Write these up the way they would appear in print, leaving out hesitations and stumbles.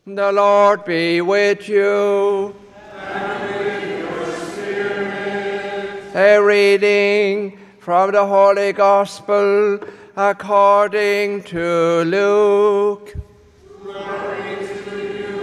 The Lord be with you. And with your spirit. A reading from the Holy Gospel according to Luke. Glory to you,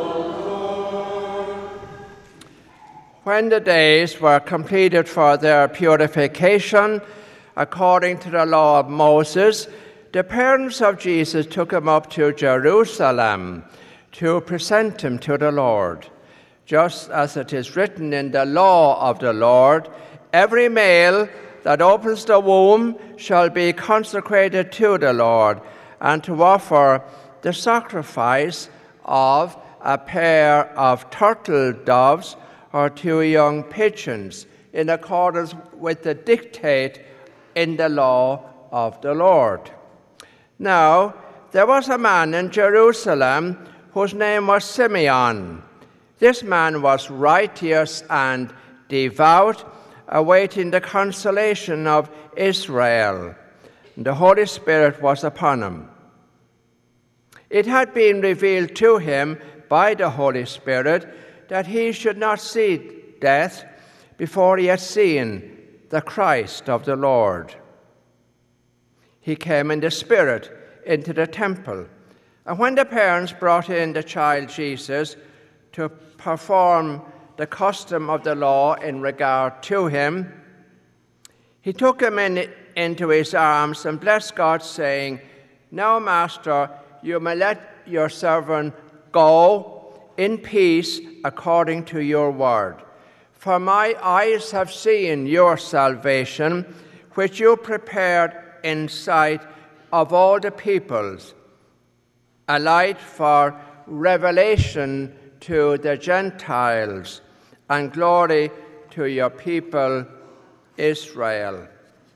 O Lord. When the days were completed for their purification, according to the law of Moses, the parents of Jesus took him up to Jerusalem to present him to the Lord. Just as it is written in the law of the Lord, every male that opens the womb shall be consecrated to the Lord, and to offer the sacrifice of a pair of turtle doves or 2 young pigeons, in accordance with the dictate in the law of the Lord. Now, there was a man in Jerusalem whose name was Simeon. This man was righteous and devout, awaiting the consolation of Israel. The Holy Spirit was upon him. It had been revealed to him by the Holy Spirit that he should not see death before he had seen the Christ of the Lord. He came in the Spirit into the temple. And when the parents brought in the child Jesus to perform the custom of the law in regard to him, he took him into his arms and blessed God, saying, "Now, Master, you may let your servant go in peace according to your word. For my eyes have seen your salvation, which you prepared in sight of all the peoples, a light for revelation to the Gentiles, and glory to your people Israel."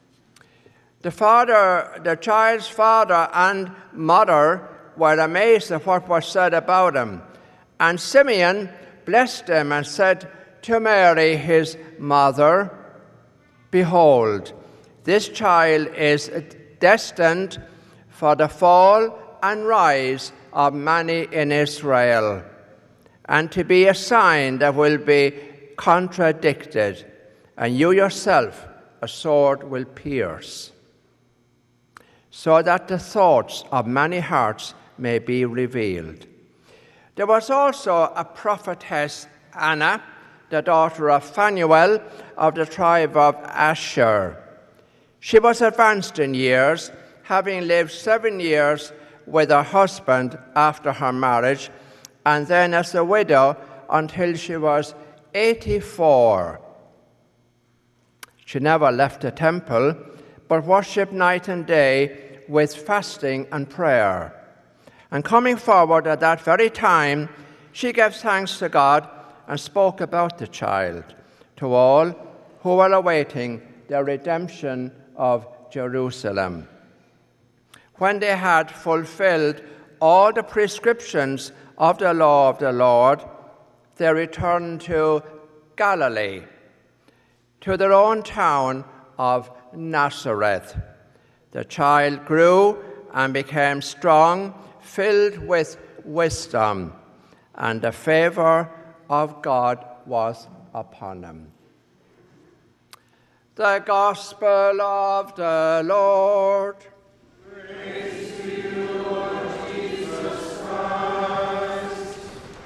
The child's father and mother were amazed at what was said about him. And Simeon blessed him and said to Mary, his mother, "Behold, this child is destined for the fall and rise of many in Israel, and to be a sign that will be contradicted, and you yourself a sword will pierce, so that the thoughts of many hearts may be revealed." There was also a prophetess, Anna, the daughter of Phanuel of the tribe of Asher. She was advanced in years, having lived 7 years with her husband after her marriage, and then as a widow until she was 84. She never left the temple, but worshipped night and day with fasting and prayer. And coming forward at that very time, she gave thanks to God and spoke about the child to all who were awaiting the redemption of Jerusalem. When they had fulfilled all the prescriptions of the law of the Lord, they returned to Galilee, to their own town of Nazareth. The child grew and became strong, filled with wisdom, and the favor of God was upon him. The Gospel of the Lord. Praise to you, Lord Jesus Christ.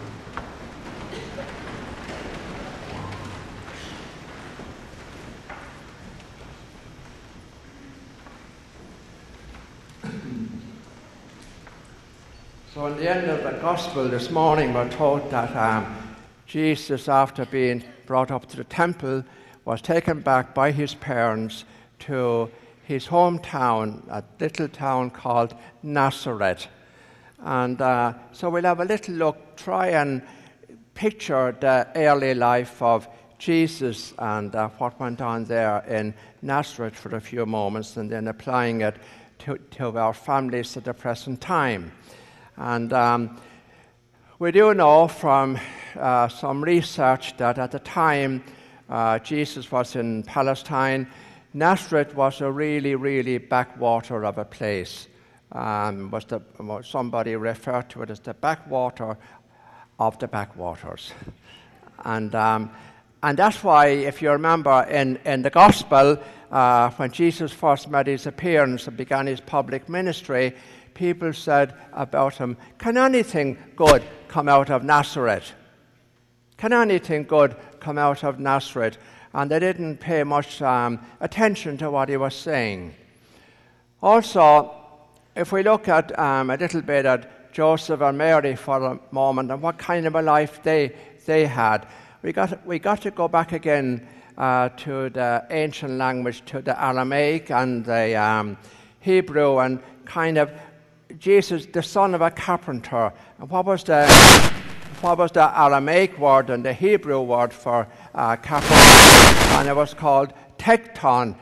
So in the end of the Gospel this morning, we're told that Jesus, after being brought up to the temple, was taken back by his parents to his hometown, a little town called Nazareth. And so we'll have a little look, try and picture the early life of Jesus and what went on there in Nazareth for a few moments, and then applying it to our families at the present time. And we do know from some research that at the time Jesus was in Palestine, Nazareth was a really, really backwater of a place. somebody referred to it as the backwater of the backwaters. And that's why, if you remember, in the Gospel, when Jesus first made his appearance and began his public ministry, people said about him, "Can anything good come out of Nazareth? Can anything good come out of Nazareth?" And they didn't pay much attention to what he was saying. Also, if we look at a little bit at Joseph and Mary for a moment and what kind of a life they had, we got to go back again to the ancient language, to the Aramaic and the Hebrew, and kind of Jesus, the son of a carpenter. And what was the Aramaic word and the Hebrew word for carpenter? And it was called tekton,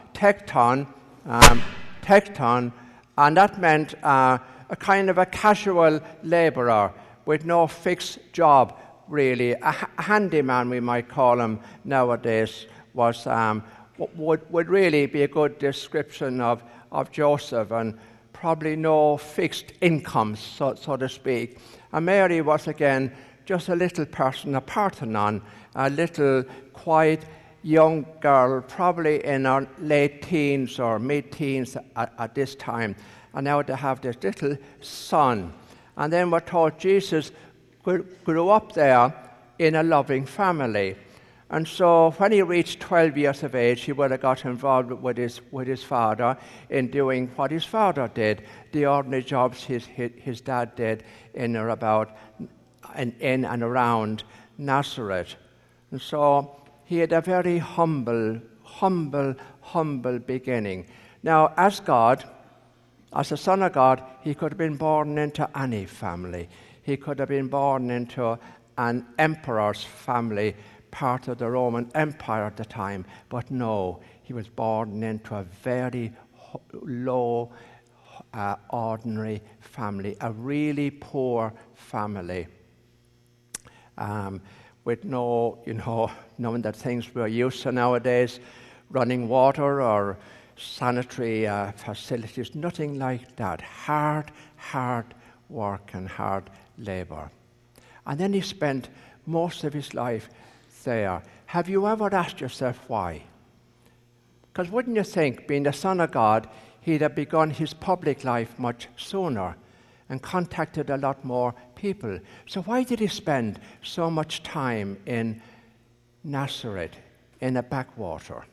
and that meant a kind of a casual laborer with no fixed job, really. A handyman, we might call him nowadays, was would really be a good description of Joseph, and probably no fixed income, so to speak. And Mary was, again, just a little person, a Parthenon, a little quiet young girl, probably in her late teens or mid-teens at this time. And now they have this little son. And then we're told Jesus grew up there in a loving family. And so when he reached 12 years of age, he would have got involved with his father in doing what his father did, the ordinary jobs his dad did in and around Nazareth. And so he had a very humble beginning. Now, as a son of God, he could have been born into any family. He could have been born into an emperor's family, part of the Roman Empire at the time. But no, he was born into a very low, ordinary family, a really poor family, with no, knowing that things we're used to nowadays, running water or sanitary facilities, nothing like that. Hard work and hard labor. And then he spent most of his life there. Have you ever asked yourself why? Because wouldn't you think, being the Son of God, he'd have begun his public life much sooner and contacted a lot more people? So why did he spend so much time in Nazareth, in a backwater?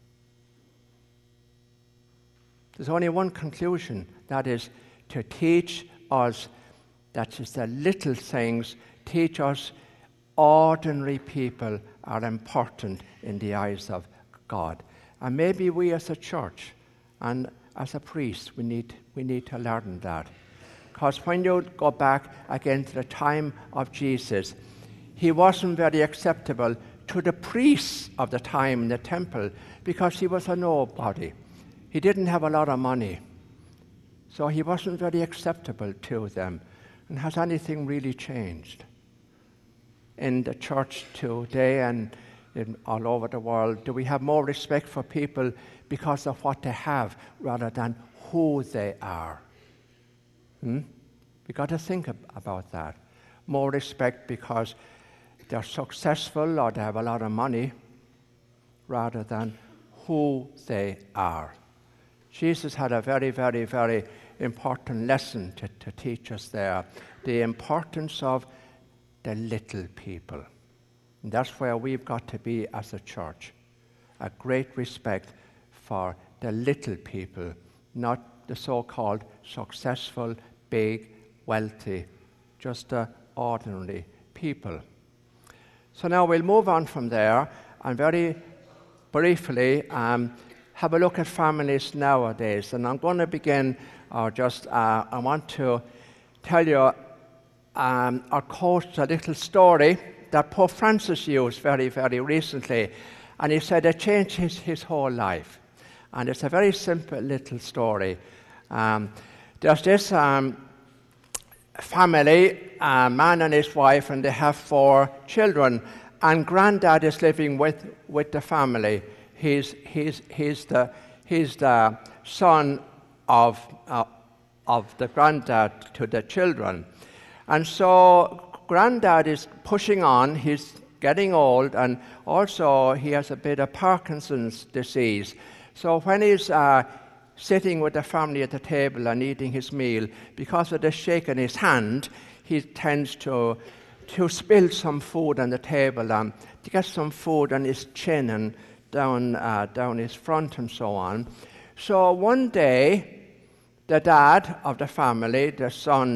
There's only one conclusion, that is to teach us, that is the little things, teach us ordinary people are important in the eyes of God. And maybe we as a church and as a priest, we need to learn that. Because when you go back again to the time of Jesus, he wasn't very acceptable to the priests of the time in the temple because he was a nobody. He didn't have a lot of money. So he wasn't very acceptable to them. And has anything really changed? In the church today and all over the world, do we have more respect for people because of what they have rather than who they are? We've got to think about that. More respect because they're successful or they have a lot of money rather than who they are. Jesus had a very, very, very important lesson to teach us there. The importance of the little people. And that's where we've got to be as a church. A great respect for the little people, not the so-called successful, big, wealthy, just the ordinary people. So now we'll move on from there and very briefly have a look at families nowadays. And I'm going to begin, I want to tell you or quote a little story that Pope Francis used very, very recently. And he said it changed his whole life. And it's a very simple little story. There's this family, a man and his wife, and they have 4 children. And Granddad is living with the family. He's the son of of the granddad to the children. And so granddad is pushing on. He's getting old, and also he has a bit of Parkinson's disease. So when he's sitting with the family at the table and eating his meal, because of the shake in his hand, he tends to spill some food on the table and to get some food on his chin and down his front and so on. So one day, the dad of the family, the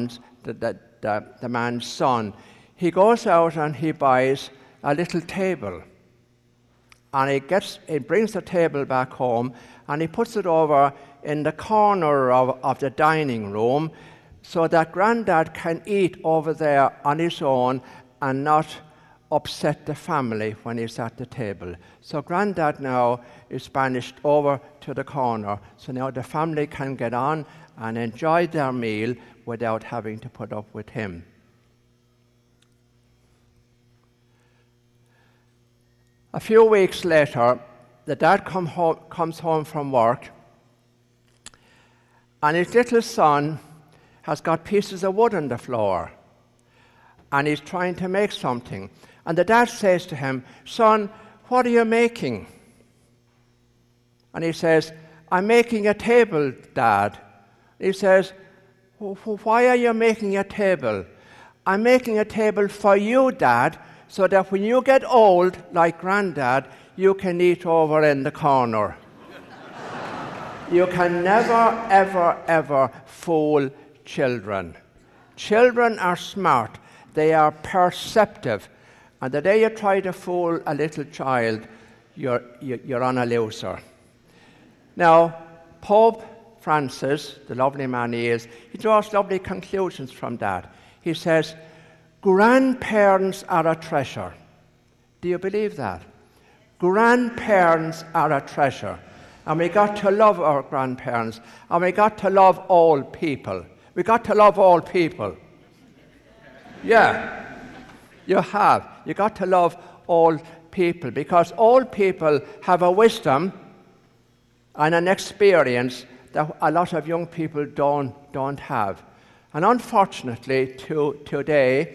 man's son, he goes out and he buys a little table. And he brings the table back home and he puts it over in the corner of the dining room so that granddad can eat over there on his own and not upset the family when he's at the table. So granddad now is banished over to the corner, so now the family can get on and enjoy their meal without having to put up with him. A few weeks later, the dad comes home from work, and his little son has got pieces of wood on the floor, and he's trying to make something. And the dad says to him, "Son, what are you making?" And he says, "I'm making a table, Dad." He says, "Why are you making a table?" "I'm making a table for you, Dad, so that when you get old, like Granddad, you can eat over in the corner." You can never, ever, ever fool children. Children are smart. They are perceptive. And the day you try to fool a little child, you're on a loser. Now, Pope Francis, the lovely man he is, he draws lovely conclusions from that. He says, grandparents are a treasure. Do you believe that? Grandparents are a treasure. And we got to love our grandparents. And we got to love all people. We got to love all people. Yeah, you have. You got to love all people, because all people have a wisdom and an experience that a lot of young people don't have. And unfortunately, today,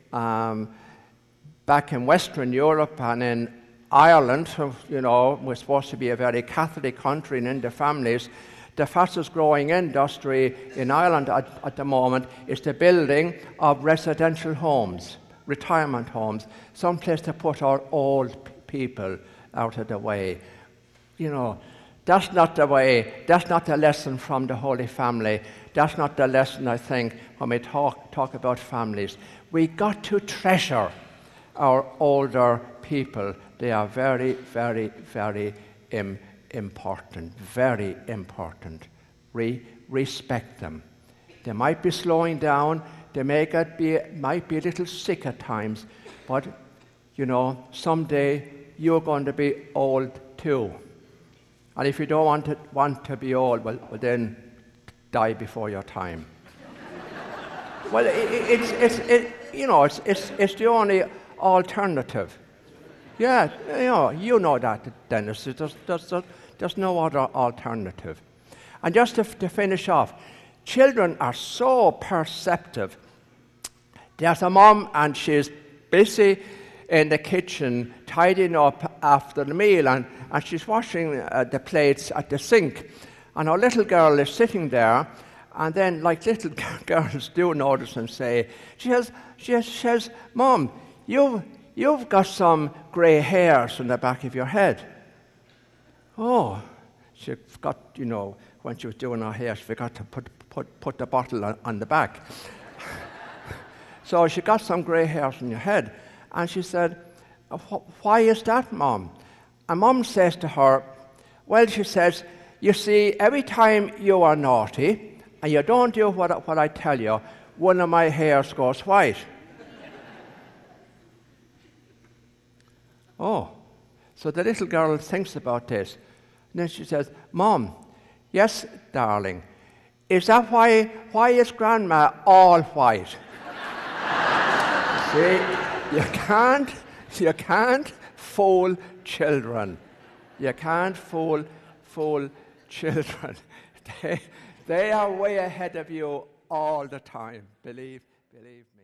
back in Western Europe and in Ireland, we're supposed to be a very Catholic country, and in the families, the fastest growing industry in Ireland at the moment is the building of residential homes, retirement homes, someplace to put our old people out of the way. That's not the way, that's not the lesson from the Holy Family. That's not the lesson, I think, when we talk about families. We got to treasure our older people. They are very, very, very important, very important. Respect them. They might be slowing down, they might be a little sick at times, but, someday you're going to be old too. And if you don't want to be old, well, then die before your time. Well, it's the only alternative. Yeah, you know that, Dennis. There's no other alternative. And just to finish off, children are so perceptive. There's a mom, and she's busy in the kitchen tidying up after the meal, and she's washing the plates at the sink. And our little girl is sitting there, and then, like little girls do notice and say, she says, "Mom, you've got some grey hairs on the back of your head." Oh, she forgot, when she was doing her hair, she forgot to put the bottle on the back. So she got some grey hairs on your head. And she said, "Why is that, Mom?" And Mom says to her, "Well," she says, "you see, every time you are naughty and you don't do what I tell you, one of my hairs goes white." Oh, so the little girl thinks about this. And then she says, "Mom, yes, darling, is that why is Grandma all white?" See, you can't fool children. You can't fool children. They are way ahead of you all the time. Believe me.